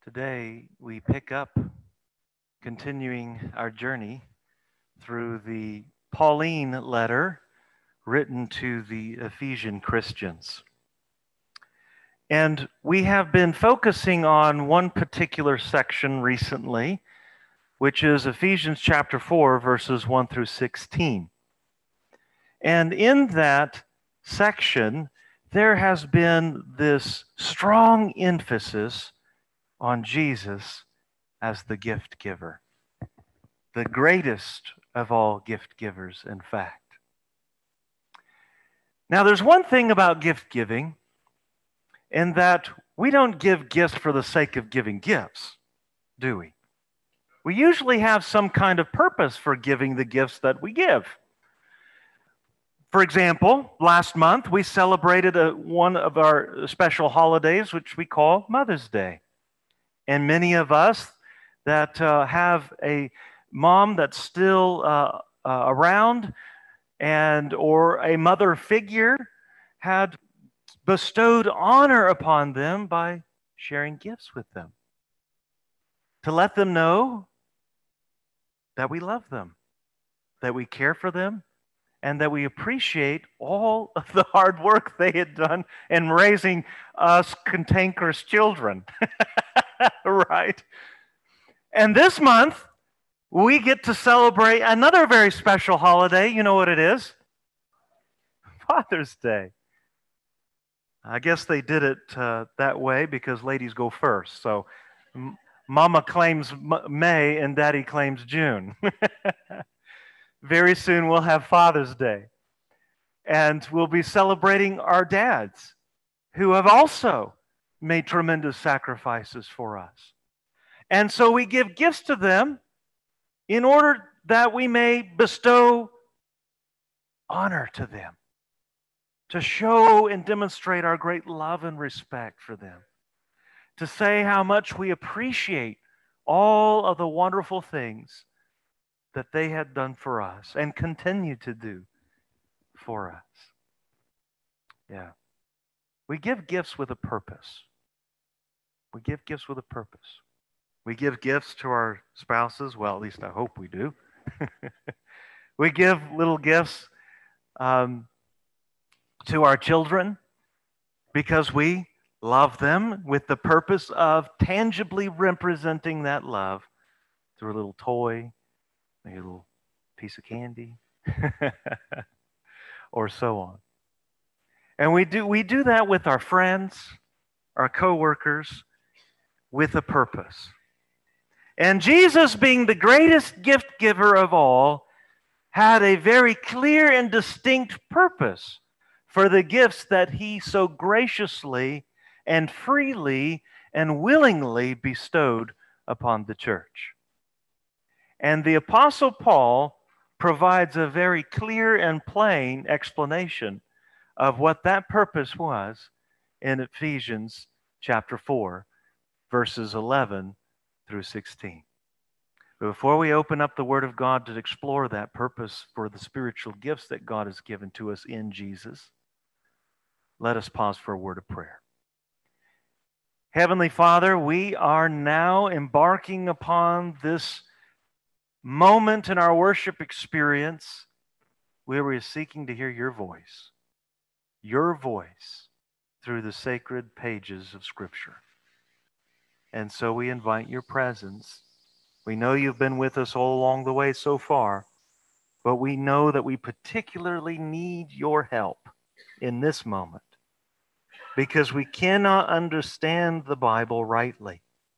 Today, we pick up, continuing our journey through the Pauline letter written to the Ephesian Christians. And we have been focusing on one particular section recently, which is Ephesians chapter 4, verses 1 through 16. And in that section, there has been this strong emphasis on Jesus as the gift giver, the greatest of all gift givers, in fact. Now, there's one thing about gift giving, in that we don't give gifts for the sake of giving gifts, do we? We usually have some kind of purpose for giving the gifts that we give. For example, last month we celebrated one of our special holidays, which we call Mother's Day. And many of us that have a mom that's still around or a mother figure had bestowed honor upon them by sharing gifts with them, to let them know that we love them, that we care for them, and that we appreciate all of the hard work they had done in raising us cantankerous children. Right? And this month, we get to celebrate another very special holiday. You know what it is? Father's Day. I guess they did it that way because ladies go first. So Mama claims May and Daddy claims June. Very soon we'll have Father's Day. And we'll be celebrating our dads who have also made tremendous sacrifices for us. And so we give gifts to them in order that we may bestow honor to them, to show and demonstrate our great love and respect for them, to say how much we appreciate all of the wonderful things that they had done for us and continue to do for us. Yeah. We give gifts with a purpose. We give gifts with a purpose. We give gifts to our spouses. Well, at least I hope we do. We give little gifts to our children because we love them, with the purpose of tangibly representing that love through a little toy, maybe a little piece of candy, or so on. And we do that with our friends, our coworkers, with a purpose. And Jesus, being the greatest gift giver of all, had a very clear and distinct purpose for the gifts that he so graciously and freely and willingly bestowed upon the church. And the Apostle Paul provides a very clear and plain explanation of what that purpose was in Ephesians chapter 4, verses 11 through 16. But before we open up the Word of God to explore that purpose for the spiritual gifts that God has given to us in Jesus, let us pause for a word of prayer. Heavenly Father, we are now embarking upon this moment in our worship experience where we are seeking to hear your voice through the sacred pages of Scripture. And so we invite your presence. We know you've been with us all along the way so far, but we know that we particularly need your help in this moment because we cannot understand the Bible rightly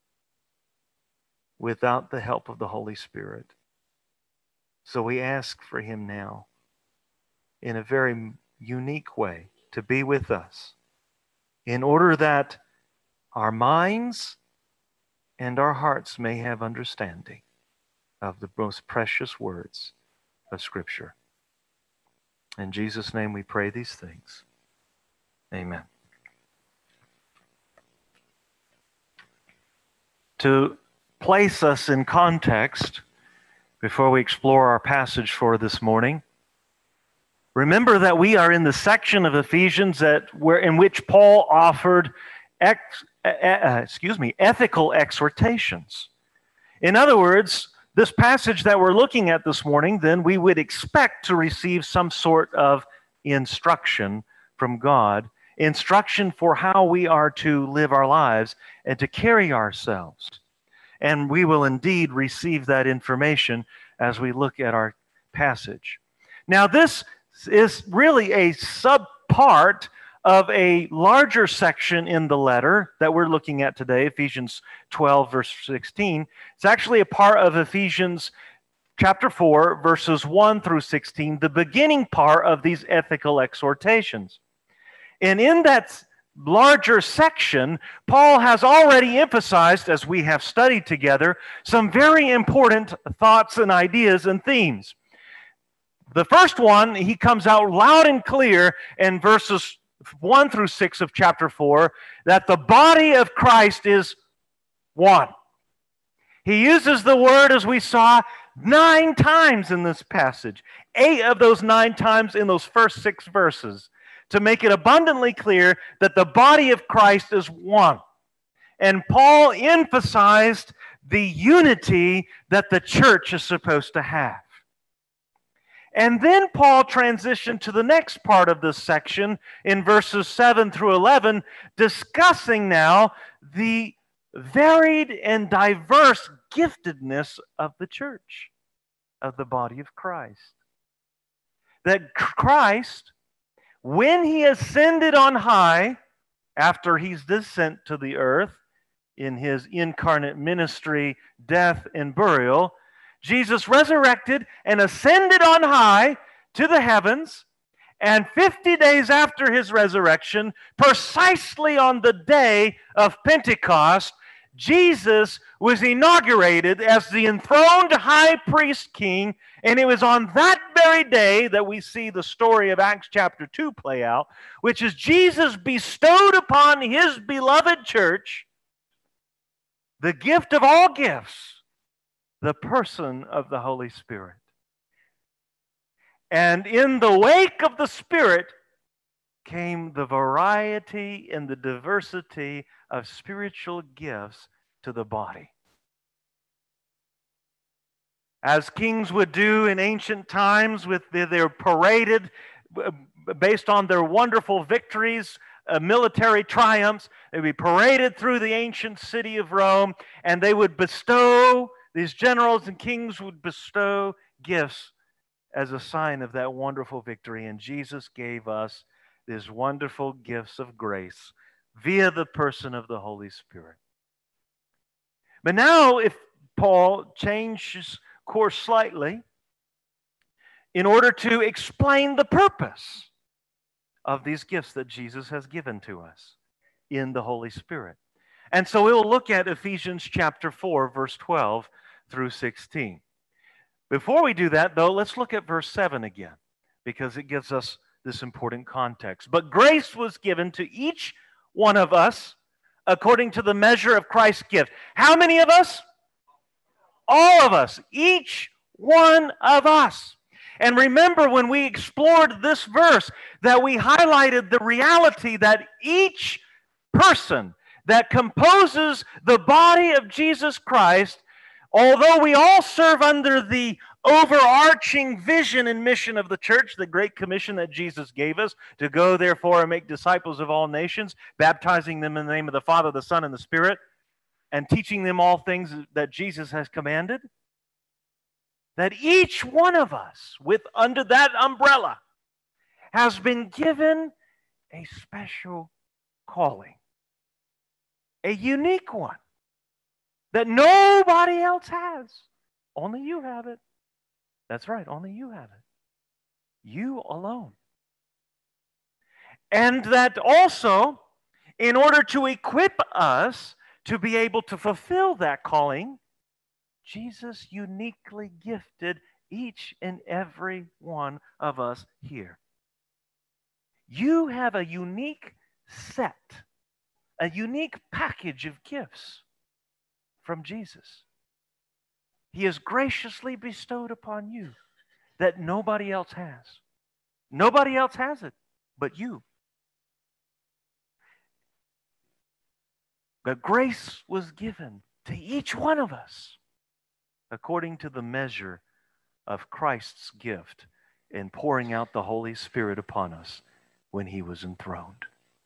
without the help of the Holy Spirit. So we ask for him now in a very unique way to be with us in order that our minds and our hearts may have understanding of the most precious words of Scripture. In Jesus' name we pray these things. Amen. To place us in context, before we explore our passage for this morning, remember that we are in the section of Ephesians in which Paul offered ethical exhortations. In other words, this passage that we're looking at this morning, then we would expect to receive some sort of instruction from God, instruction for how we are to live our lives and to carry ourselves. And we will indeed receive that information as we look at our passage. Now, this is really a subpart of a larger section in the letter that we're looking at today, Ephesians 12, verse 16. It's actually a part of Ephesians chapter 4, verses 1 through 16, the beginning part of these ethical exhortations. And in that larger section, Paul has already emphasized, as we have studied together, some very important thoughts and ideas and themes. The first one, he comes out loud and clear in verses 1 through 6 of chapter 4, that the body of Christ is one. He uses the word, as we saw, 9 times in this passage. 8 of those 9 times in those first 6 verses, to make it abundantly clear that the body of Christ is one. And Paul emphasized the unity that the church is supposed to have. And then Paul transitioned to the next part of this section in verses 7 through 11, discussing now the varied and diverse giftedness of the church, of the body of Christ. That Christ, when he ascended on high, after his descent to the earth in his incarnate ministry, death, and burial, Jesus resurrected and ascended on high to the heavens, and 50 days after his resurrection, precisely on the day of Pentecost, Jesus was inaugurated as the enthroned high priest king, and it was on that very day that we see the story of Acts chapter 2 play out, which is Jesus bestowed upon his beloved church the gift of all gifts, the person of the Holy Spirit. And in the wake of the Spirit came the variety and the diversity of spiritual gifts to the body. As kings would do in ancient times, with their paraded based on their wonderful victories, military triumphs, they'd be paraded through the ancient city of Rome, and they would bestow, these generals and kings would bestow gifts as a sign of that wonderful victory. And Jesus gave us these wonderful gifts of grace via the person of the Holy Spirit. But now, if Paul changes course slightly in order to explain the purpose of these gifts that Jesus has given to us in the Holy Spirit. And so we'll look at Ephesians chapter 4, verse 12 through 16. Before we do that, though, let's look at verse 7 again, because it gives us this important context. But grace was given to each one of us according to the measure of Christ's gift. How many of us? All of us. Each one of us. And remember, when we explored this verse, that we highlighted the reality that each person that composes the body of Jesus Christ, although we all serve under the overarching vision and mission of the church, the Great Commission that Jesus gave us, to go therefore and make disciples of all nations, baptizing them in the name of the Father, the Son, and the Spirit, and teaching them all things that Jesus has commanded, that each one of us, with under that umbrella, has been given a special calling, a unique one that nobody else has. Only you have it. That's right, only you have it. You alone. And that also, in order to equip us to be able to fulfill that calling, Jesus uniquely gifted each and every one of us here. You have a unique set, a unique package of gifts from Jesus. He has graciously bestowed upon you that nobody else has. Nobody else has it but you. But grace was given to each one of us according to the measure of Christ's gift in pouring out the Holy Spirit upon us when he was enthroned.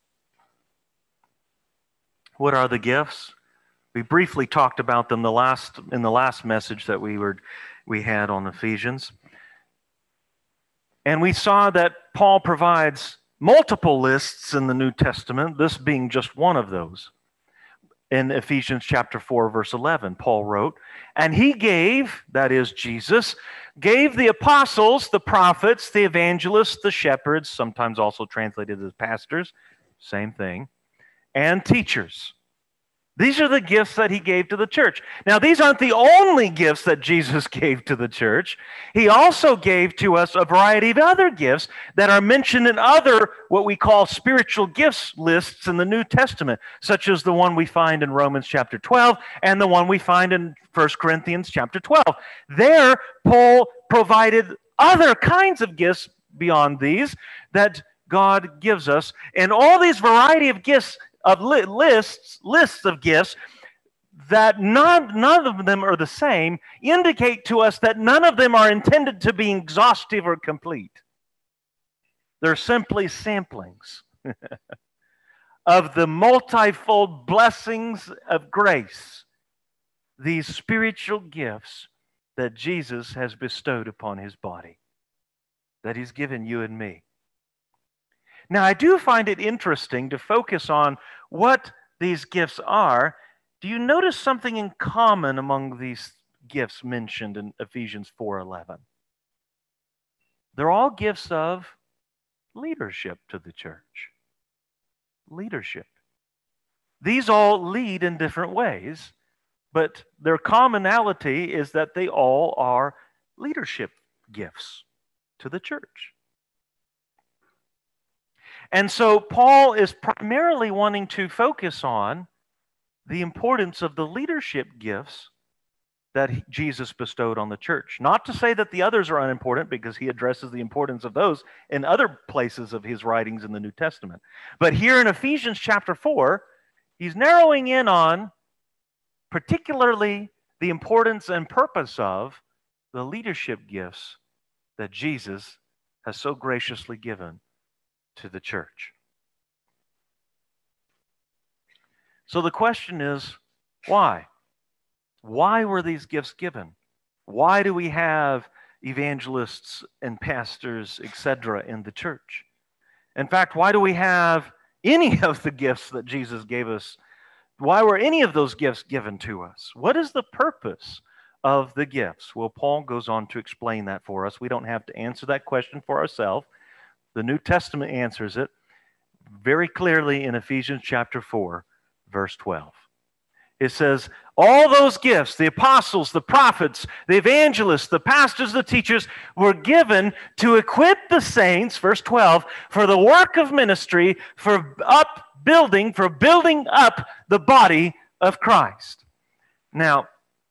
What are the gifts? We briefly talked about them in the last message that we had on Ephesians. And we saw that Paul provides multiple lists in the New Testament, this being just one of those. In Ephesians chapter 4, verse 11, Paul wrote, "And he gave," that is Jesus, "gave the apostles, the prophets, the evangelists, the shepherds," sometimes also translated as pastors, same thing, "and teachers." These are the gifts that he gave to the church. Now, these aren't the only gifts that Jesus gave to the church. He also gave to us a variety of other gifts that are mentioned in other, what we call spiritual gifts lists in the New Testament, such as the one we find in Romans chapter 12 and the one we find in 1 Corinthians chapter 12. There, Paul provided other kinds of gifts beyond these that God gives us. And all these variety of gifts of lists of gifts that none of them are the same indicate to us that none of them are intended to be exhaustive or complete. They're simply samplings of the multifold blessings of grace, these spiritual gifts that Jesus has bestowed upon his body, that he's given you and me. Now, I do find it interesting to focus on what these gifts are. Do you notice something in common among these gifts mentioned in Ephesians 4:11? They're all gifts of leadership to the church. Leadership. These all lead in different ways, but their commonality is that they all are leadership gifts to the church. And so Paul is primarily wanting to focus on the importance of the leadership gifts that Jesus bestowed on the church. Not to say that the others are unimportant, because he addresses the importance of those in other places of his writings in the New Testament. But here in Ephesians chapter 4, he's narrowing in on particularly the importance and purpose of the leadership gifts that Jesus has so graciously given to the church. So the question is, why? Why were these gifts given? Why do we have evangelists and pastors, etc., in the church? In fact, why do we have any of the gifts that Jesus gave us? Why were any of those gifts given to us? What is the purpose of the gifts? Well, Paul goes on to explain that for us. We don't have to answer that question for ourselves. The New Testament answers it very clearly in Ephesians chapter 4, verse 12. It says, all those gifts, the apostles, the prophets, the evangelists, the pastors, the teachers, were given to equip the saints, verse 12, for the work of ministry, for building up the body of Christ. Now,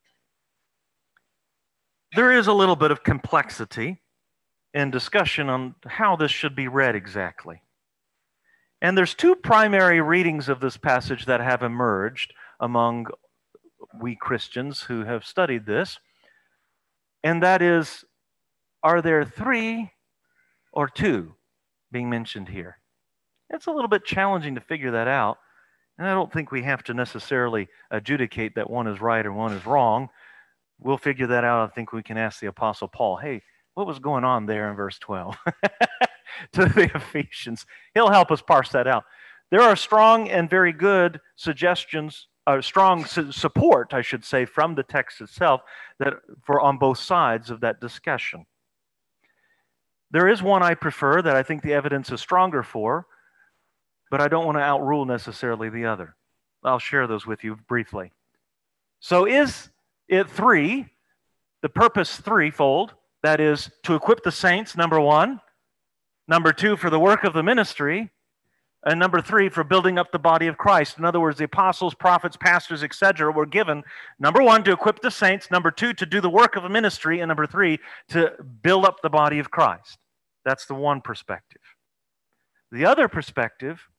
there is a little bit of complexity and discussion on how this should be read exactly. And there's two primary readings of this passage that have emerged among we Christians who have studied this. And that is, are there three or two being mentioned here? It's a little bit challenging to figure that out. And I don't think we have to necessarily adjudicate that one is right or one is wrong. We'll figure that out. I think we can ask the Apostle Paul, hey, what was going on there in verse 12 to the Ephesians? He'll help us parse that out. There are strong and very good suggestions, strong support, I should say, from the text itself that for on both sides of that discussion. There is one I prefer that I think the evidence is stronger for, but I don't want to outrule necessarily the other. I'll share those with you briefly. So is it three, the purpose threefold? That is, to equip the saints, number one. Number two, for the work of the ministry. And number three, for building up the body of Christ. In other words, the apostles, prophets, pastors, etc. were given, number one, to equip the saints. Number two, to do the work of the ministry. And number three, to build up the body of Christ. That's the one perspective. The other perspective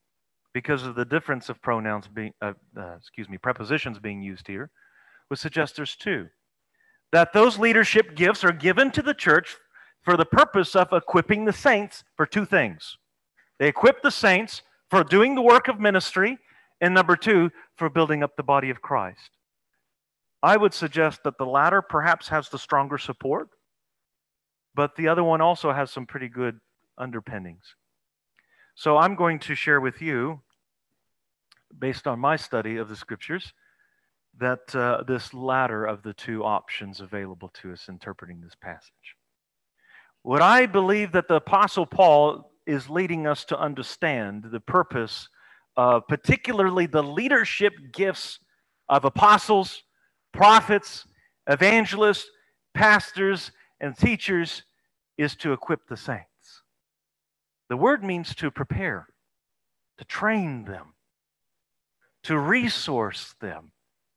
because of the difference of pronouns being, prepositions being used here, would suggest there's two. That those leadership gifts are given to the church for the purpose of equipping the saints for two things. They equip the saints for doing the work of ministry, and number two, for building up the body of Christ. I would suggest that the latter perhaps has the stronger support, but the other one also has some pretty good underpinnings. So I'm going to share with you, based on my study of the scriptures, that this latter of the two options available to us interpreting this passage. What I believe that the Apostle Paul is leading us to understand the purpose of particularly the leadership gifts of apostles, prophets, evangelists, pastors, and teachers is to equip the saints. The word means to prepare, to train them, to resource them.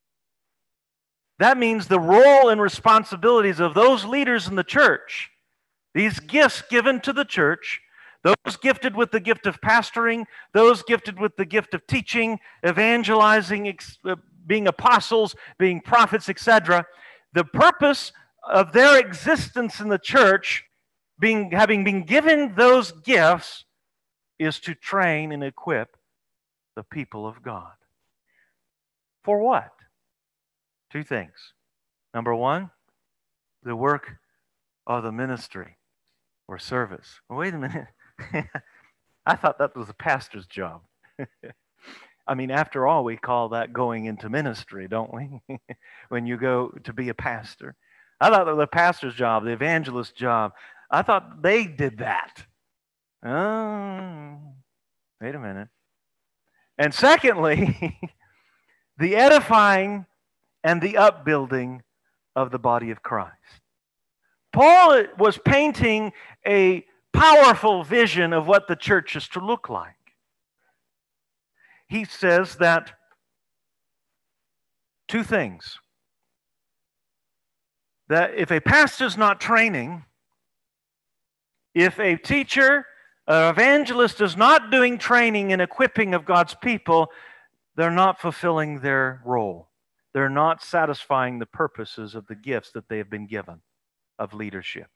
That means the role and responsibilities of those leaders in the church, these gifts given to the church, those gifted with the gift of pastoring, those gifted with the gift of teaching, evangelizing, being apostles, being prophets, etc. The purpose of their existence in the church, having been given those gifts, is to train and equip the people of God. For what? Two things. Number one, the work of the ministry or service. Well, wait a minute. I thought that was a pastor's job. I mean, after all, we call that going into ministry, don't we? When you go to be a pastor. I thought that was the pastor's job, the evangelist's job. I thought they did that. Oh, wait a minute. And secondly, the edifying and the upbuilding of the body of Christ. Paul was painting a powerful vision of what the church is to look like. He says that two things. That if a pastor's not training, if a teacher, an evangelist is not doing training and equipping of God's people, they're not fulfilling their role. They're not satisfying the purposes of the gifts that they have been given of leadership.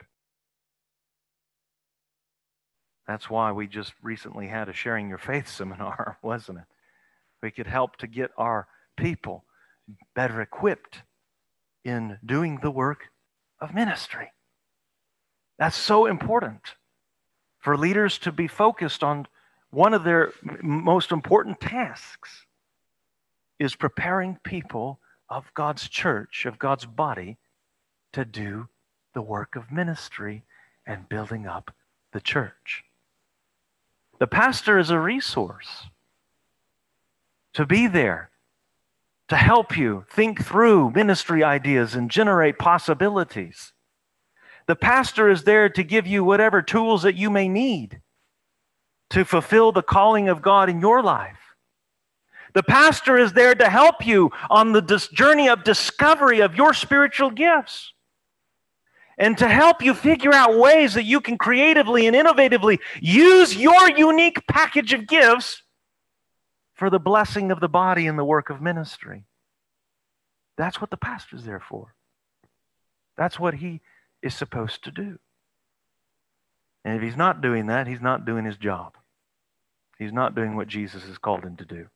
That's why we just recently had a Sharing Your Faith seminar, wasn't it? We could help to get our people better equipped in doing the work of ministry. That's so important for leaders to be focused on. One of their most important tasks is preparing people of God's church, of God's body, to do the work of ministry and building up the church. The pastor is a resource to be there, to help you think through ministry ideas and generate possibilities. The pastor is there to give you whatever tools that you may need to fulfill the calling of God in your life. The pastor is there to help you on the journey of discovery of your spiritual gifts and to help you figure out ways that you can creatively and innovatively use your unique package of gifts for the blessing of the body and the work of ministry. That's what the pastor's there for. That's what he is supposed to do. And if he's not doing that, he's not doing his job. He's not doing what Jesus has called him to do.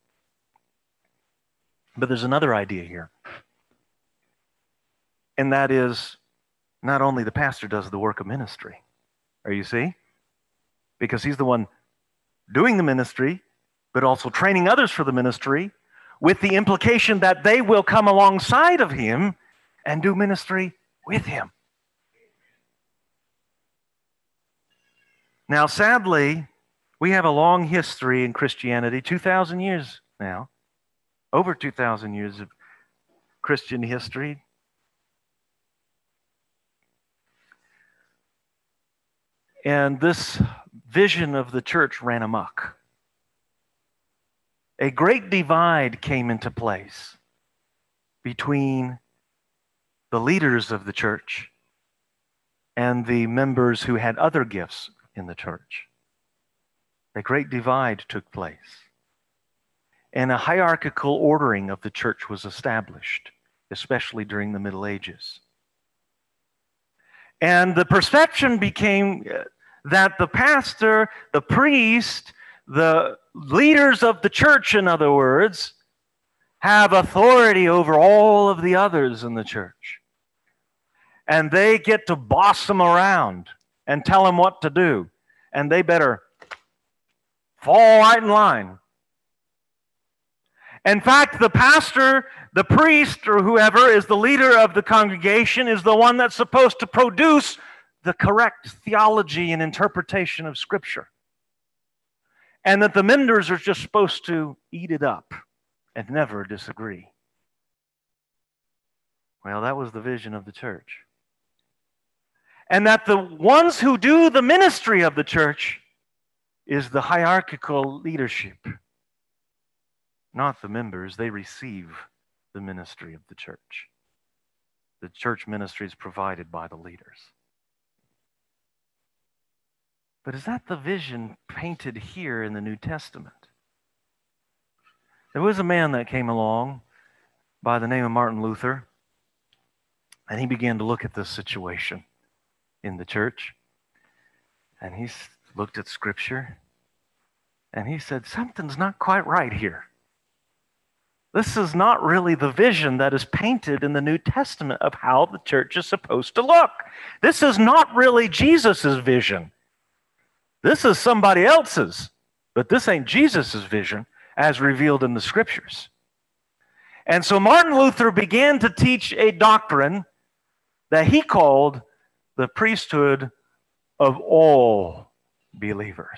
But there's another idea here. And that is, not only the pastor does the work of ministry. Are you see? Because he's the one doing the ministry, but also training others for the ministry, with the implication that they will come alongside of him and do ministry with him. Now, sadly, we have a long history in Christianity, 2,000 years now, over 2,000 years of Christian history. And this vision of the church ran amok. A great divide came into place between the leaders of the church and the members who had other gifts in the church. A great divide took place. and a hierarchical ordering of the church was established, especially during the Middle Ages. And the perception became that the pastor, the priest, the leaders of the church, in other words, have authority over all of the others in the church. And they get to boss them around and tell them what to do. And they better fall right in line. In fact, the pastor, the priest, or whoever is the leader of the congregation is the one that's supposed to produce the correct theology and interpretation of Scripture. And that the members are just supposed to eat it up and never disagree. Well, that was the vision of the church. And that the ones who do the ministry of the church is the hierarchical leadership. Not the members. They receive the ministry of the church. The church ministry is provided by the leaders. But is that the vision painted here in the New Testament? There was a man that came along by the name of Martin Luther, and he began to look at this situation in the church. And he looked at Scripture, and he said, something's not quite right here. This is not really the vision that is painted in the New Testament of how the church is supposed to look. This is not really Jesus' vision. This is somebody else's, but this ain't Jesus' vision as revealed in the Scriptures. And so Martin Luther began to teach a doctrine that he called the priesthood of all believers.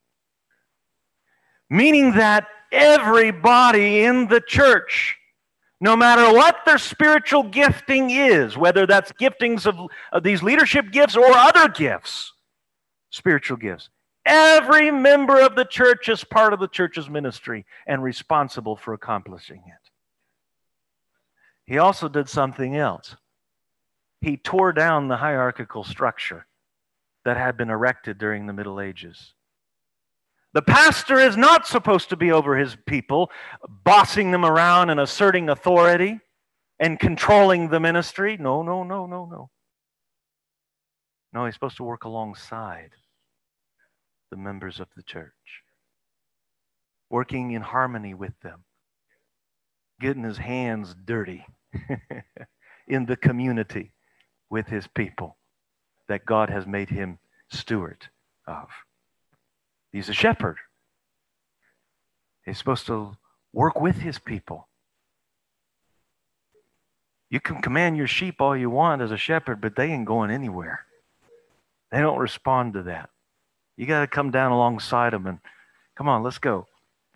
Meaning that everybody in the church, no matter what their spiritual gifting is, whether that's giftings of these leadership gifts or other gifts, spiritual gifts, every member of the church is part of the church's ministry and responsible for accomplishing it. He also did something else. He tore down the hierarchical structure that had been erected during the Middle Ages. The pastor is not supposed to be over his people, bossing them around and asserting authority and controlling the ministry. No. No, he's supposed to work alongside the members of the church, working in harmony with them, getting his hands dirty in the community with his people that God has made him steward of. He's a shepherd. He's supposed to work with his people. You can command your sheep all you want as a shepherd, but they ain't going anywhere. They don't respond to that. You got to come down alongside them and, come on, let's go.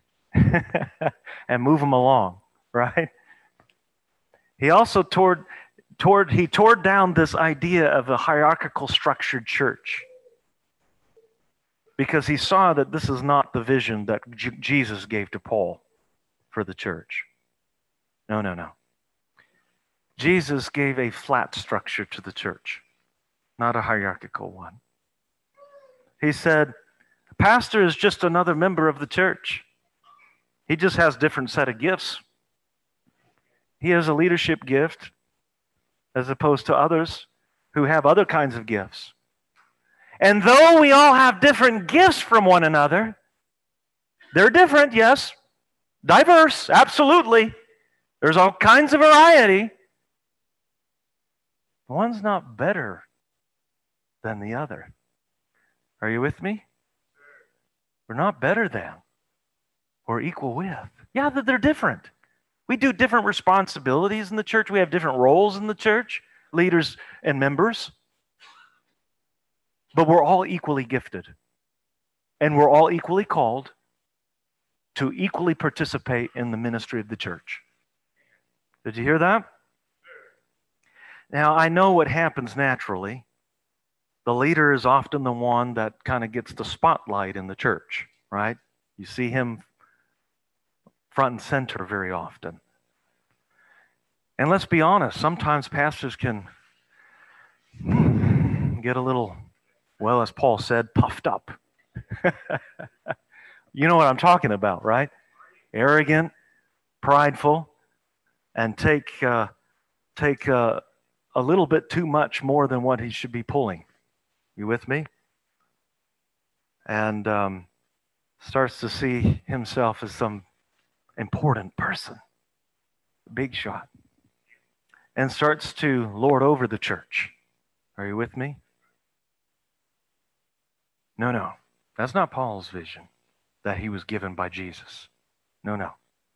And move them along, right? He also tore down this idea of a hierarchical structured church, because he saw that this is not the vision that Jesus gave to Paul for the church. No. Jesus gave a flat structure to the church, not a hierarchical one. He said, the pastor is just another member of the church. He just has a different set of gifts. He has a leadership gift as opposed to others who have other kinds of gifts. And though we all have different gifts from one another, they're different, yes. Diverse, absolutely. There's all kinds of variety. One's not better than the other. Are you with me? We're not better than or equal with. Yeah, they're different. We do different responsibilities in the church. We have different roles in the church, leaders and members. But we're all equally gifted. And we're all equally called to equally participate in the ministry of the church. Did you hear that? Now, I know what happens naturally. The leader is often the one that kind of gets the spotlight in the church, right? You see him front and center very often. And let's be honest, sometimes pastors can get a little, well, as Paul said, puffed up. You know what I'm talking about, right? arrogant, prideful, and take a little bit too much more than what he should be pulling. You with me? And starts to see himself as some important person, big shot, and starts to lord over the church. Are you with me? No. That's not Paul's vision that he was given by Jesus. No.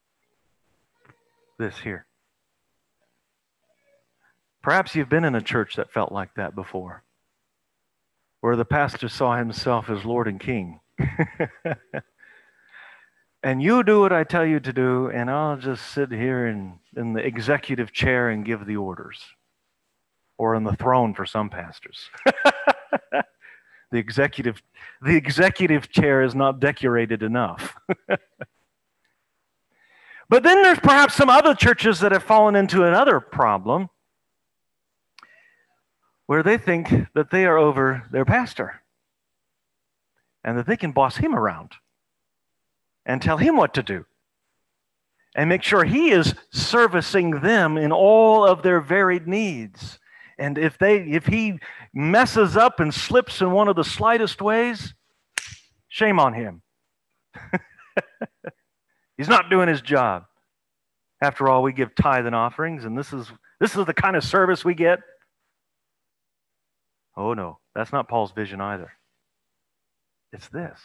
This here. Perhaps you've been in a church that felt like that before, where the pastor saw himself as Lord and King. And you do what I tell you to do, and I'll just sit here in the executive chair and give the orders. Or on the throne for some pastors. The executive chair is not decorated enough. But then there's perhaps some other churches that have fallen into another problem, where they think that they are over their pastor and that they can boss him around and tell him what to do and make sure he is servicing them in all of their varied needs. And if he messes up and slips in one of the slightest ways, shame on him. He's not doing his job. After all, we give tithe and offerings, and this is the kind of service we get. Oh no, that's not Paul's vision either. It's this.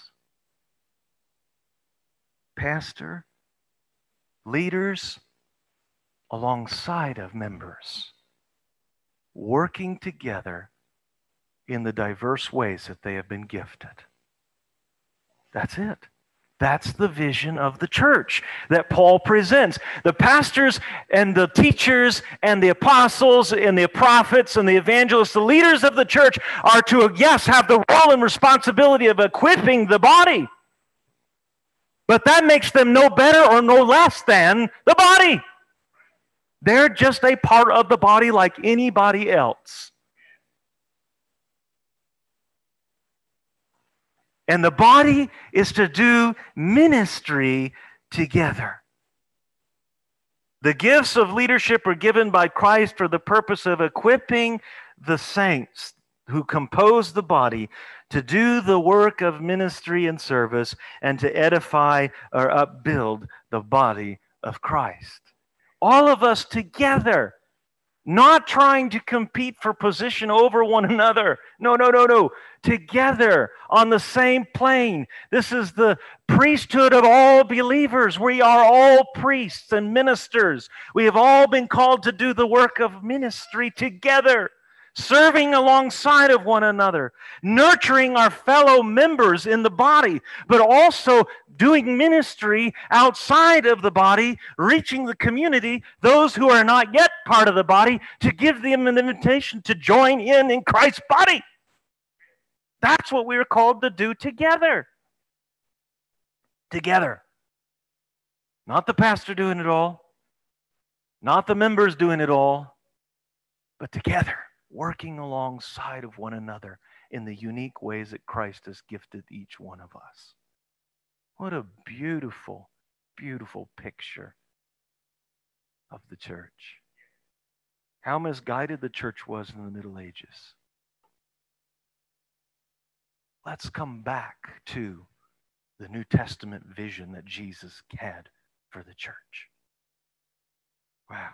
Pastor, leaders alongside of members, working together in the diverse ways that they have been gifted. That's it. That's the vision of the church that Paul presents. The pastors and the teachers and the apostles and the prophets and the evangelists, the leaders of the church are to, yes, have the role and responsibility of equipping the body. But that makes them no better or no less than the body. They're just a part of the body like anybody else. And the body is to do ministry together. The gifts of leadership are given by Christ for the purpose of equipping the saints who compose the body to do the work of ministry and service and to edify or upbuild the body of Christ. All of us together, not trying to compete for position over one another. No. Together on the same plane. This is the priesthood of all believers. We are all priests and ministers. We have all been called to do the work of ministry together, serving alongside of one another, nurturing our fellow members in the body, but also doing ministry outside of the body, reaching the community, those who are not yet part of the body, to give them an invitation to join in Christ's body. That's what we're called to do together. Together. Not the pastor doing it all, not the members doing it all, but together, working alongside of one another in the unique ways that Christ has gifted each one of us. What a beautiful, beautiful picture of the church. How misguided the church was in the Middle Ages. Let's come back to the New Testament vision that Jesus had for the church. Wow.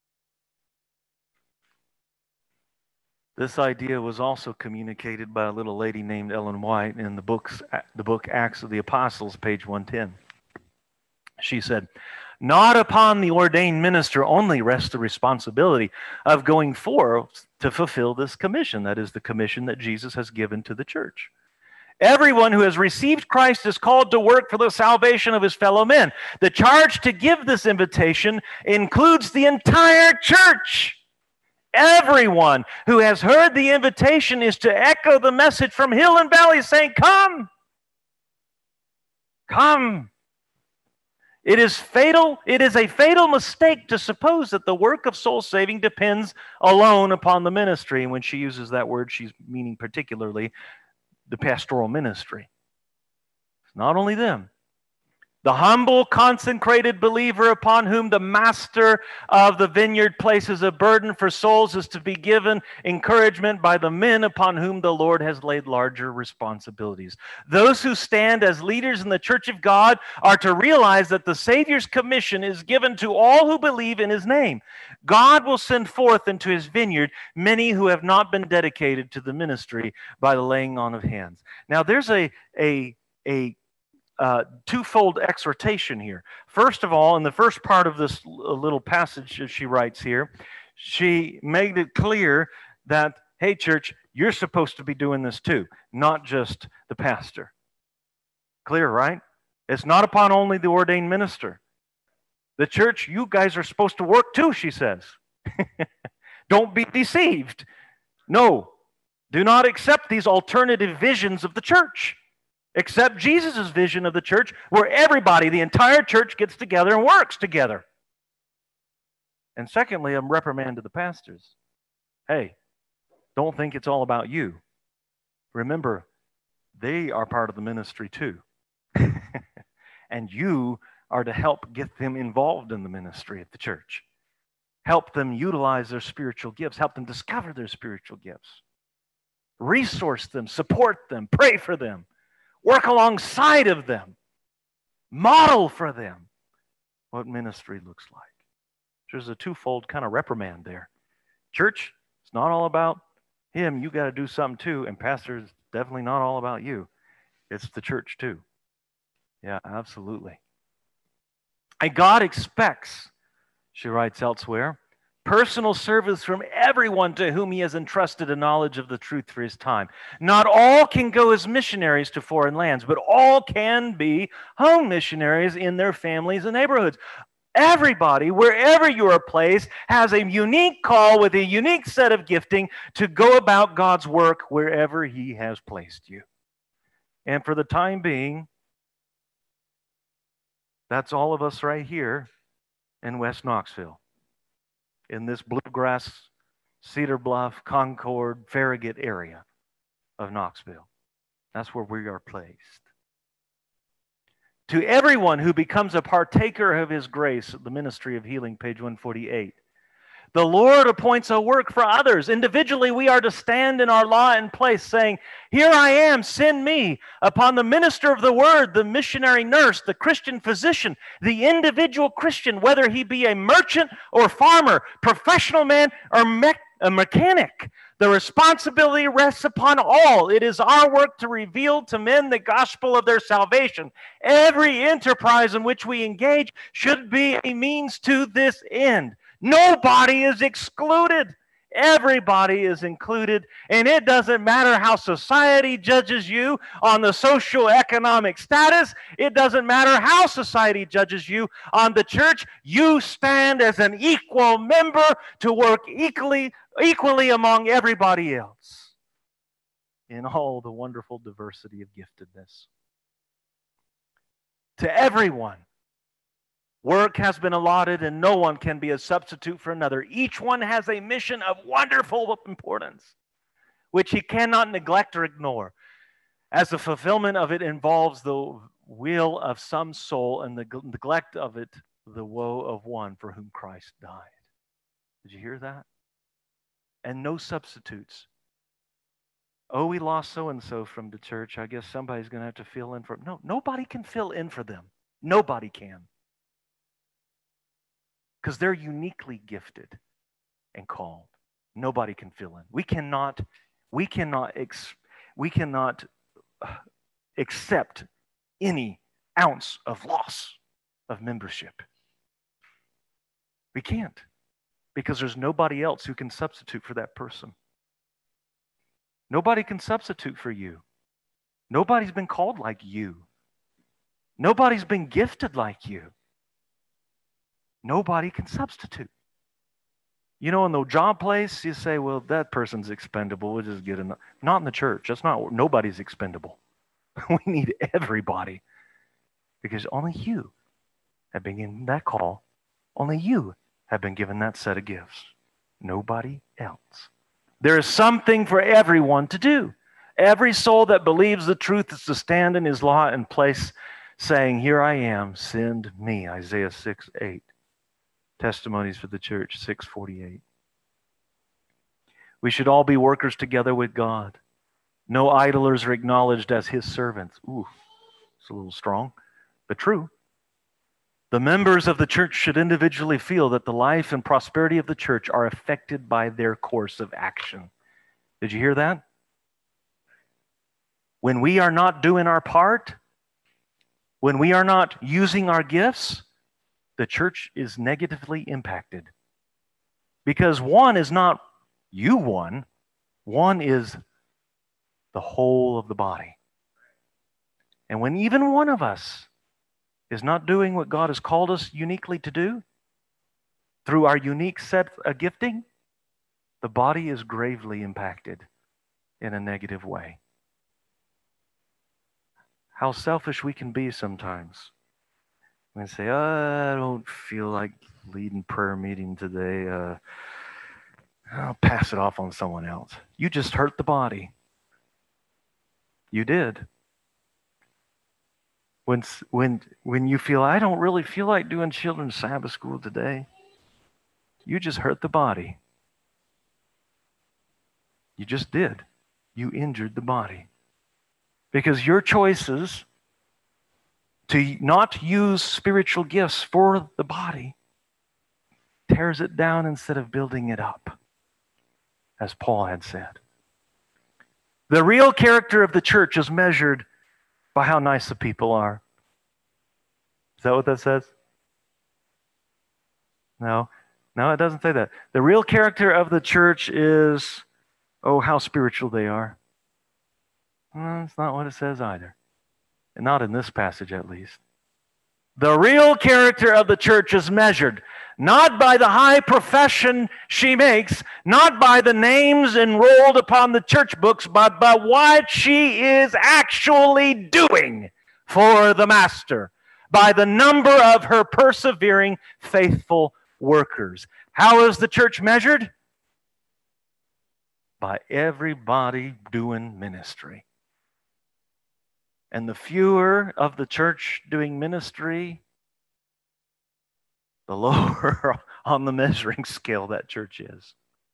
This idea was also communicated by a little lady named Ellen White in the book Acts of the Apostles, page 110. She said, "Not upon the ordained minister only rests the responsibility of going forth to fulfill this commission." That is the commission that Jesus has given to the church. "Everyone who has received Christ is called to work for the salvation of his fellow men. The charge to give this invitation includes the entire church. Everyone who has heard the invitation is to echo the message from hill and valley saying, 'Come! Come!' It is a fatal mistake to suppose that the work of soul saving depends alone upon the ministry." And when she uses that word, she's meaning particularly the pastoral ministry. It's not only them. The humble, consecrated believer upon whom the master of the vineyard places a burden for souls is to be given encouragement by the men upon whom the Lord has laid larger responsibilities. Those who stand as leaders in the church of God are to realize that the Savior's commission is given to all who believe in his name. God will send forth into his vineyard many who have not been dedicated to the ministry by the laying on of hands. Now, there's a twofold exhortation here. First of all, in the first part of this little passage that she writes here, she made it clear that, hey, church, you're supposed to be doing this too, not just the pastor. Clear, right? It's not upon only the ordained minister. The church, you guys are supposed to work too, she says. Don't be deceived. No, do not accept these alternative visions of the church. Accept Jesus' vision of the church where everybody, the entire church, gets together and works together. And secondly, a reprimand to the pastors. Hey, don't think it's all about you. Remember, they are part of the ministry too. And you are to help get them involved in the ministry at the church. Help them utilize their spiritual gifts. Help them discover their spiritual gifts. Resource them, support them, pray for them. Work alongside of them. Model for them what ministry looks like. There's a twofold kind of reprimand there. Church, it's not all about him. You got to do something too. And pastor, it's definitely not all about you. It's the church too. Yeah, absolutely. And God expects, she writes elsewhere, personal service from everyone to whom he has entrusted a knowledge of the truth for his time. Not all can go as missionaries to foreign lands, but all can be home missionaries in their families and neighborhoods. Everybody, wherever you are placed, has a unique call with a unique set of gifting to go about God's work wherever he has placed you. And for the time being, that's all of us right here in West Knoxville, in this bluegrass, Cedar Bluff, Concord, Farragut area of Knoxville. That's where we are placed. To everyone who becomes a partaker of his grace, the ministry of healing, page 148. The Lord appoints a work for others. Individually, we are to stand in our law and place, saying, here I am, send me. Upon the minister of the word, the missionary nurse, the Christian physician, the individual Christian, whether he be a merchant or farmer, professional man or a mechanic. The responsibility rests upon all. It is our work to reveal to men the gospel of their salvation. Every enterprise in which we engage should be a means to this end. Nobody is excluded. Everybody is included, and it doesn't matter how society judges you on the social-economic status. It doesn't matter how society judges you on the church. You stand as an equal member to work equally among everybody else in all the wonderful diversity of giftedness. To everyone, work has been allotted, and no one can be a substitute for another. Each one has a mission of wonderful importance, which he cannot neglect or ignore, as the fulfillment of it involves the will of some soul, and the neglect of it, the woe of one for whom Christ died. Did you hear that? And no substitutes. Oh, we lost so-and-so from the church. I guess somebody's going to have to fill in for them. No, nobody can fill in for them. Nobody can. Because they're uniquely gifted and called. Nobody can fill in. We cannot accept any ounce of loss of membership. We can't, because there's nobody else who can substitute for that person. Nobody can substitute for you. Nobody's been called like you. Nobody's been gifted like you. Nobody can substitute. You know, in the job place, you say, well, that person's expendable. We'll just get enough. Not in the church. That's not, nobody's expendable. We need everybody. Because only you have been given that call. Only you have been given that set of gifts. Nobody else. There is something for everyone to do. Every soul that believes the truth is to stand in his law and place, saying, "Here I am, send me." Isaiah 6:8. Testimonies for the Church 6:48. We should all be workers together with God. No idlers are acknowledged as his servants. Ooh, it's a little strong, but true. The members of the church should individually feel that the life and prosperity of the church are affected by their course of action. Did you hear that? When we are not doing our part, when we are not using our gifts, the church is negatively impacted. Because one is not you one is the whole of the body. And when even one of us is not doing what God has called us uniquely to do, through our unique set of gifting, the body is gravely impacted in a negative way. How selfish we can be sometimes. We say, I don't feel like leading prayer meeting today. I'll pass it off on someone else. You just hurt the body. You did. When you feel, I don't really feel like doing children's Sabbath school today, you just hurt the body. You just did. You injured the body. Because your choices to not use spiritual gifts for the body tears it down instead of building it up, as Paul had said. The real character of the church is measured by how nice the people are. Is that what that says? No, it doesn't say that. The real character of the church is, how spiritual they are. Well, that's not what it says either. And not in this passage, at least. The real character of the church is measured not by the high profession she makes, not by the names enrolled upon the church books, but by what she is actually doing for the Master, by the number of her persevering, faithful workers. How is the church measured? By everybody doing ministry. And the fewer of the church doing ministry, the lower on the measuring scale that church is.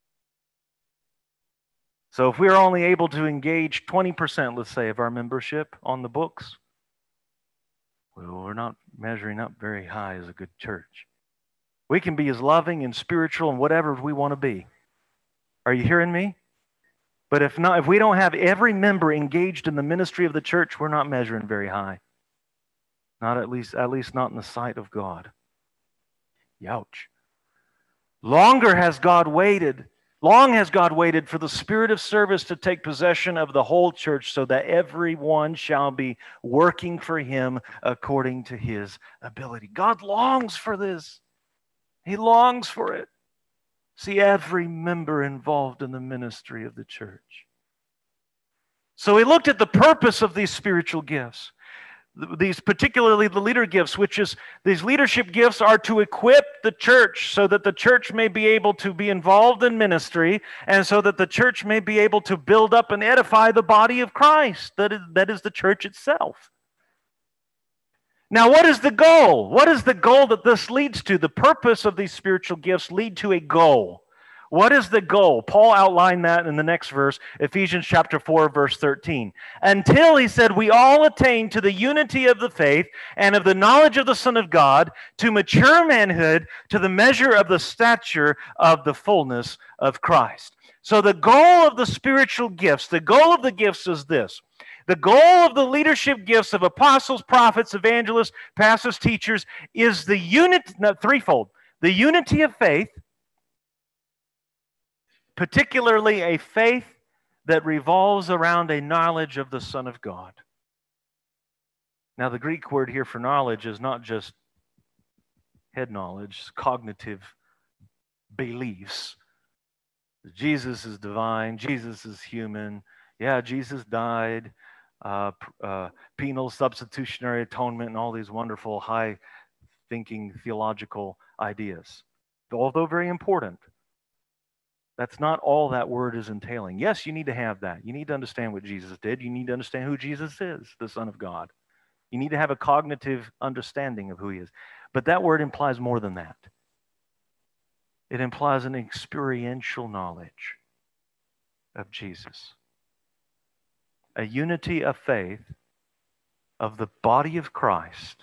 So if we're only able to engage 20%, let's say, of our membership on the books, well, we're not measuring up very high as a good church. We can be as loving and spiritual and whatever we want to be. Are you hearing me? But if we don't have every member engaged in the ministry of the church, we're not measuring very high. Not at least not in the sight of God. Youch. Long has God waited for the spirit of service to take possession of the whole church, so that everyone shall be working for him according to his ability. God longs for this. He longs for it. See every member involved in the ministry of the church. So he looked at the purpose of these spiritual gifts. These, particularly the leader gifts, these leadership gifts are to equip the church so that the church may be able to be involved in ministry, and so that the church may be able to build up and edify the body of Christ, that is the church itself. Now, what is the goal? What is the goal that this leads to? The purpose of these spiritual gifts lead to a goal. What is the goal? Paul outlined that in the next verse, Ephesians chapter 4, verse 13. Until, he said, we all attain to the unity of the faith and of the knowledge of the Son of God, to mature manhood, to the measure of the stature of the fullness of Christ. So the goal of the spiritual gifts, the goal of the gifts is this. The goal of the leadership gifts of apostles, prophets, evangelists, pastors, teachers is threefold. The unity of faith, particularly a faith that revolves around a knowledge of the Son of God. Now, the Greek word here for knowledge is not just head knowledge, it's cognitive beliefs. Jesus is divine, Jesus is human. Yeah, Jesus died. Penal substitutionary atonement, and all these wonderful high-thinking theological ideas. Although very important, that's not all that word is entailing. Yes, you need to have that. You need to understand what Jesus did. You need to understand who Jesus is, the Son of God. You need to have a cognitive understanding of who he is. But that word implies more than that. It implies an experiential knowledge of Jesus. A unity of faith of the body of Christ,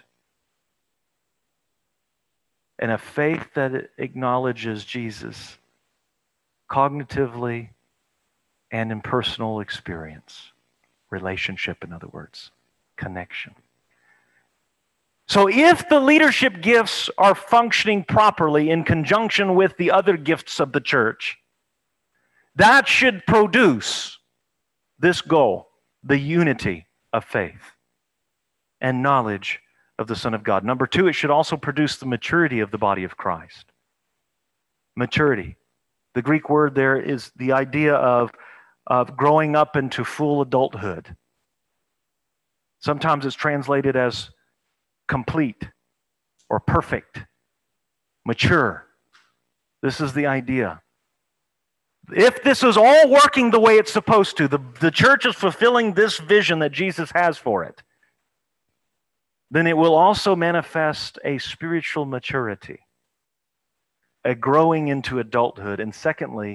and a faith that acknowledges Jesus cognitively and in personal experience. Relationship, in other words. Connection. So if the leadership gifts are functioning properly in conjunction with the other gifts of the church, that should produce this goal, the unity of faith and knowledge of the Son of God. Number two, it should also produce the maturity of the body of Christ. Maturity. The Greek word there is the idea of growing up into full adulthood. Sometimes it's translated as complete or perfect, mature. This is the idea. If this is all working the way it's supposed to, the church is fulfilling this vision that Jesus has for it, then it will also manifest a spiritual maturity, a growing into adulthood. And thirdly,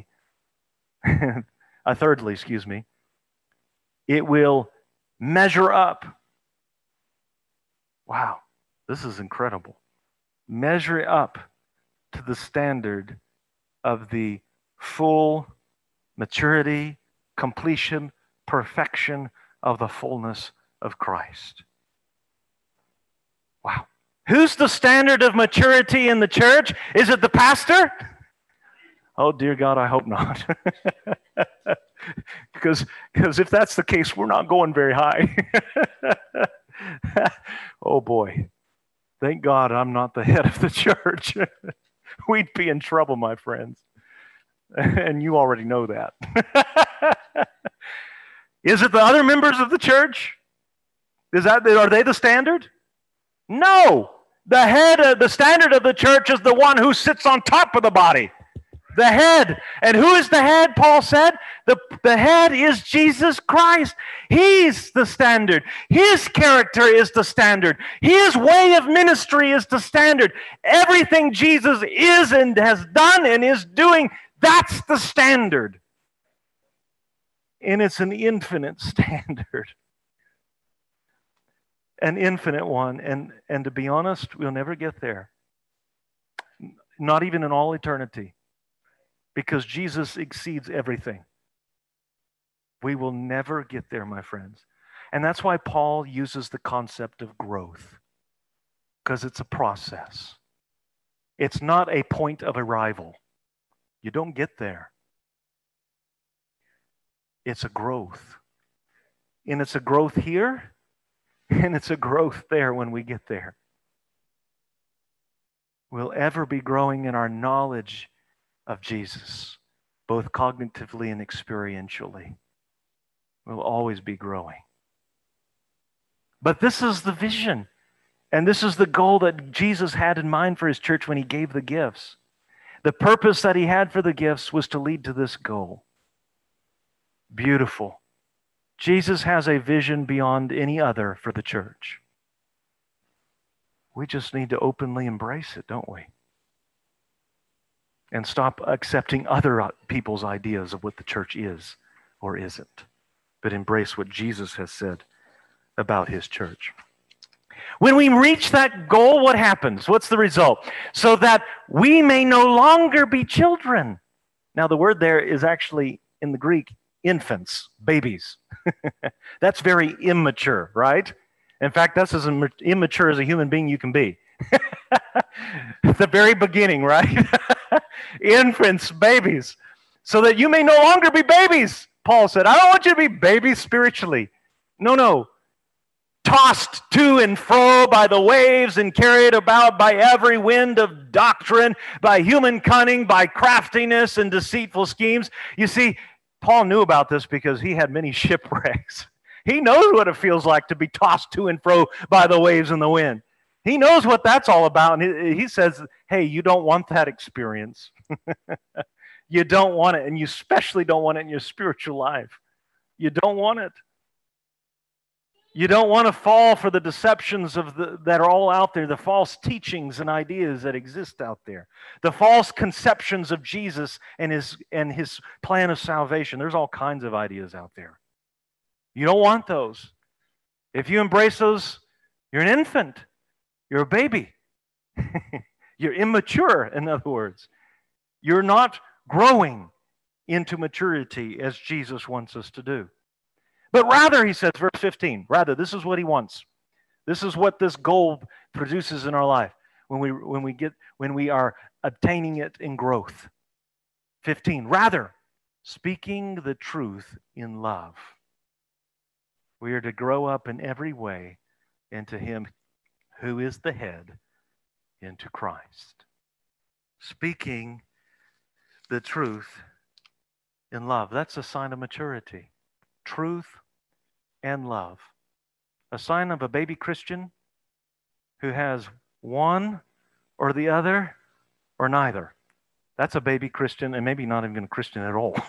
it will measure up. Wow, this is incredible. Measure up to the standard of the full maturity, completion, perfection of the fullness of Christ. Wow. Who's the standard of maturity in the church? Is it the pastor? Oh, dear God, I hope not. Because if that's the case, we're not going very high. Oh, boy. Thank God I'm not the head of the church. We'd be in trouble, my friends. And you already know that. Is it the other members of the church? Are they the standard? No. The standard of the church is the one who sits on top of the body. The head. And who is the head, Paul said? The head is Jesus Christ. He's the standard. His character is the standard. His way of ministry is the standard. Everything Jesus is and has done and is doing, that's the standard. And it's an infinite standard. An infinite one. And to be honest, we'll never get there. Not even in all eternity. Because Jesus exceeds everything. We will never get there, my friends. And that's why Paul uses the concept of growth. Because it's a process. It's not a point of arrival. You don't get there. It's a growth. And it's a growth here, and it's a growth there when we get there. We'll ever be growing in our knowledge of Jesus, both cognitively and experientially. We'll always be growing. But this is the vision, and this is the goal that Jesus had in mind for his church when he gave the gifts. The purpose that he had for the gifts was to lead to this goal. Beautiful. Jesus has a vision beyond any other for the church. We just need to openly embrace it, don't we? And stop accepting other people's ideas of what the church is or isn't, but embrace what Jesus has said about his church. When we reach that goal, what happens? What's the result? So that we may no longer be children. Now, the word there is actually, in the Greek, infants, babies. That's very immature, right? In fact, that's as immature as a human being you can be. At the very beginning, right? Infants, babies. So that you may no longer be babies, Paul said. I don't want you to be babies spiritually. No. Tossed to and fro by the waves and carried about by every wind of doctrine, by human cunning, by craftiness and deceitful schemes. You see, Paul knew about this because he had many shipwrecks. He knows what it feels like to be tossed to and fro by the waves and the wind. He knows what that's all about. And he says, hey, you don't want that experience. You don't want it. And you especially don't want it in your spiritual life. You don't want it. You don't want to fall for the deceptions that are all out there, the false teachings and ideas that exist out there, the false conceptions of Jesus and his plan of salvation. There's all kinds of ideas out there. You don't want those. If you embrace those, you're an infant. You're a baby. You're immature, in other words. You're not growing into maturity as Jesus wants us to do. But rather, he says, verse 15, rather, this is what he wants. This is what this goal produces in our life when we are obtaining it in growth. 15, rather, speaking the truth in love. We are to grow up in every way into him who is the head, into Christ. Speaking the truth in love. That's a sign of maturity. Truth and love. A sign of a baby Christian who has one or the other or neither. That's a baby Christian, and maybe not even a Christian at all.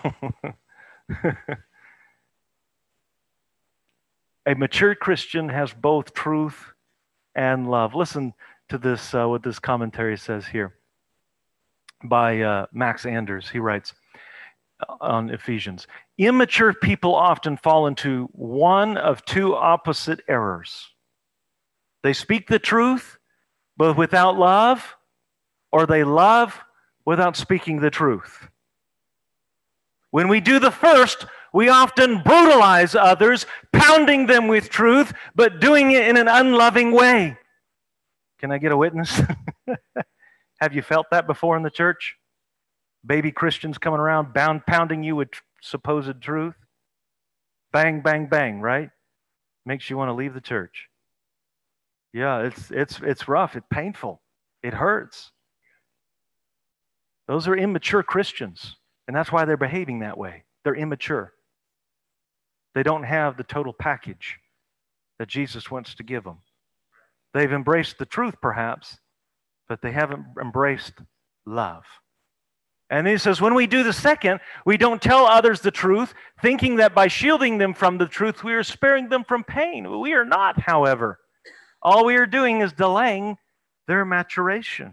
A mature Christian has both truth and love. Listen to this, what this commentary says here by Max Anders. He writes on Ephesians, immature people often fall into one of two opposite errors. They speak the truth, but without love, or they love without speaking the truth. When we do the first, we often brutalize others, pounding them with truth, but doing it in an unloving way. Can I get a witness? Have you felt that before in the church? Baby Christians coming around pounding you with supposed truth? Bang, bang, bang, right? Makes you want to leave the church. Yeah, it's rough. It's painful. It hurts. Those are immature Christians, and that's why they're behaving that way. They're immature. They don't have the total package that Jesus wants to give them. They've embraced the truth, perhaps, but they haven't embraced love. And he says, when we do the second, we don't tell others the truth, thinking that by shielding them from the truth, we are sparing them from pain. We are not, however. All we are doing is delaying their maturation.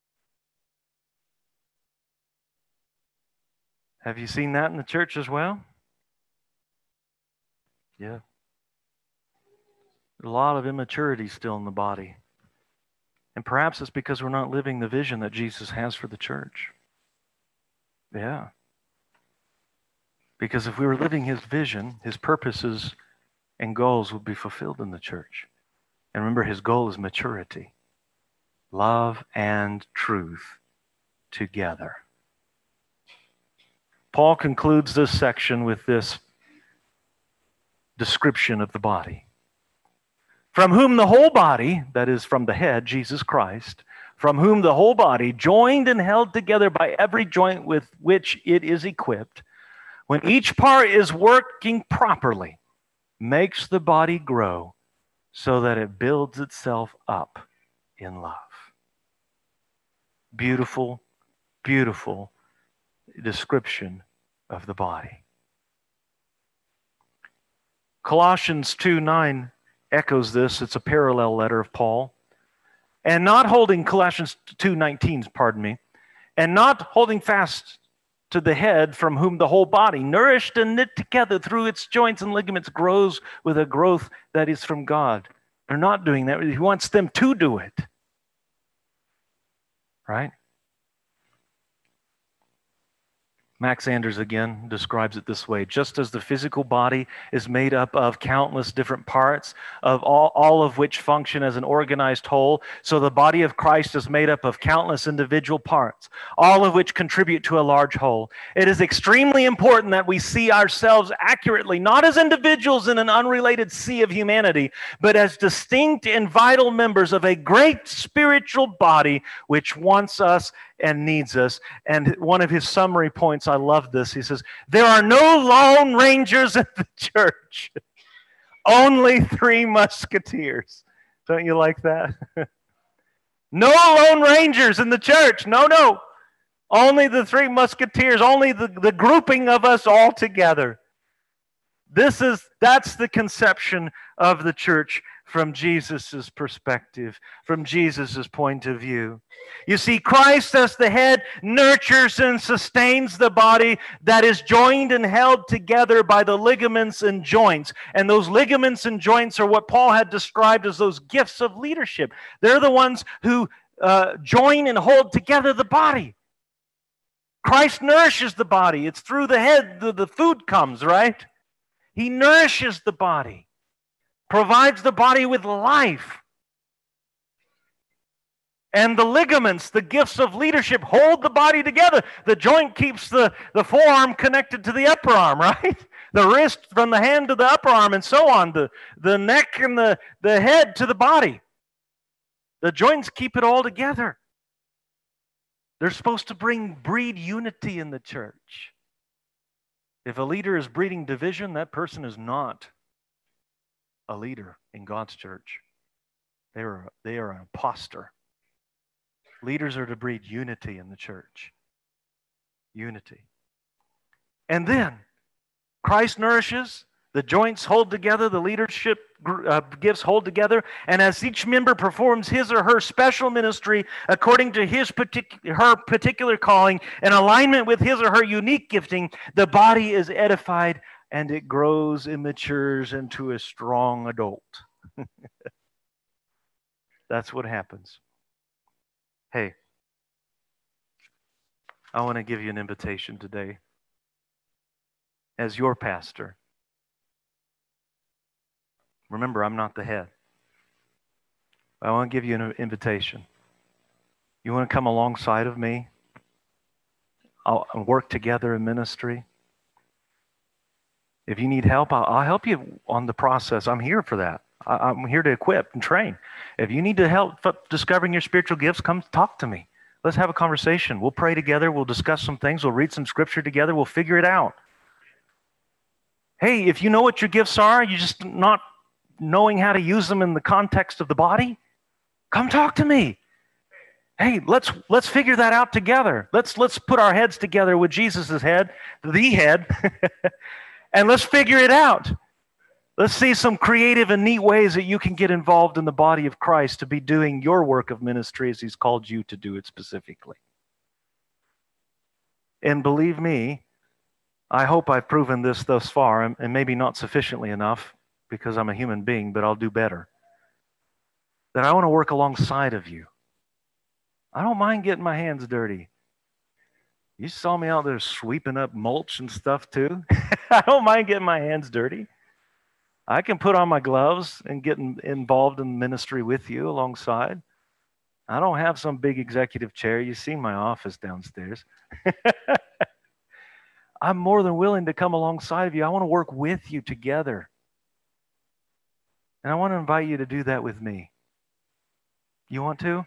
Have you seen that in the church as well? Yeah. A lot of immaturity still in the body. And perhaps it's because we're not living the vision that Jesus has for the church. Yeah. Because if we were living his vision, his purposes and goals would be fulfilled in the church. And remember, his goal is maturity. Love and truth together. Paul concludes this section with this description of the body. From whom the whole body, that is from the head, Jesus Christ, from whom the whole body, joined and held together by every joint with which it is equipped, when each part is working properly, makes the body grow so that it builds itself up in love. Beautiful, beautiful description of the body. Colossians 2:9 echoes this. It's a parallel letter of Paul. And not holding, Colossians 2:19, pardon me, and not holding fast to the head, from whom the whole body, nourished and knit together through its joints and ligaments, grows with a growth that is from God. They're not doing that. He wants them to do it. Right? Max Anders again describes it this way. Just as the physical body is made up of countless different parts, of all of which function as an organized whole, so the body of Christ is made up of countless individual parts, all of which contribute to a large whole. It is extremely important that we see ourselves accurately, not as individuals in an unrelated sea of humanity, but as distinct and vital members of a great spiritual body which wants us and needs us. And one of his summary points, I love this. He says, there are no lone rangers in the church, only 3 musketeers. Don't you like that? No lone rangers in the church. No. Only the 3 musketeers, only the grouping of us all together. That's the conception of the church from Jesus' perspective, from Jesus' point of view. You see, Christ as the head nurtures and sustains the body that is joined and held together by the ligaments and joints. And those ligaments and joints are what Paul had described as those gifts of leadership. They're the ones who join and hold together the body. Christ nourishes the body. It's through the head the food comes, right? He nourishes the body, provides the body with life. And the ligaments, the gifts of leadership, hold the body together. The joint keeps the forearm connected to the upper arm, right? The wrist from the hand to the upper arm and so on. The neck and the head to the body. The joints keep it all together. They're supposed to breed unity in the church. If a leader is breeding division, that person is not a leader in God's church. They are an imposter. Leaders are to breed unity in the church. Unity. And then Christ nourishes, the joints hold together, the leadership gifts hold together, and as each member performs his or her special ministry according to her particular calling, in alignment with his or her unique gifting, the body is edified and it grows and matures into a strong adult. That's what happens. Hey, I want to give you an invitation today as your pastor. Remember, I'm not the head. I want to give you an invitation. You want to come alongside of me? I'll work together in ministry. If you need help, I'll help you on the process. I'm here for that. I'm here to equip and train. If you need to help discovering your spiritual gifts, come talk to me. Let's have a conversation. We'll pray together. We'll discuss some things. We'll read some scripture together. We'll figure it out. Hey, if you know what your gifts are, you're just not knowing how to use them in the context of the body, come talk to me. Hey, let's figure that out together. Let's put our heads together with Jesus' head, the head, and let's figure it out. Let's see some creative and neat ways that you can get involved in the body of Christ to be doing your work of ministry as He's called you to do it specifically. And believe me, I hope I've proven this thus far, and maybe not sufficiently enough because I'm a human being, but I'll do better. That I want to work alongside of you. I don't mind getting my hands dirty. You saw me out there sweeping up mulch and stuff too. I don't mind getting my hands dirty. I can put on my gloves and get involved in ministry with you alongside. I don't have some big executive chair. You've seen my office downstairs. I'm more than willing to come alongside of you. I want to work with you together. And I want to invite you to do that with me. You want to?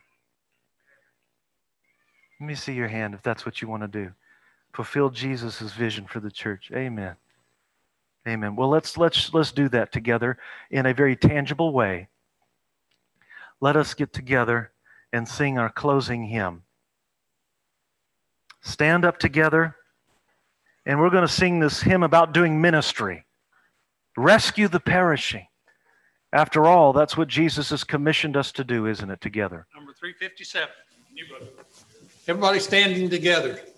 Let me see your hand if that's what you want to do. Fulfill Jesus' vision for the church. Amen. Amen. Well, let's do that together in a very tangible way. Let us get together and sing our closing hymn. Stand up together, and we're going to sing this hymn about doing ministry. Rescue the perishing. After all, that's what Jesus has commissioned us to do, isn't it, together? Number 357. Everybody standing together.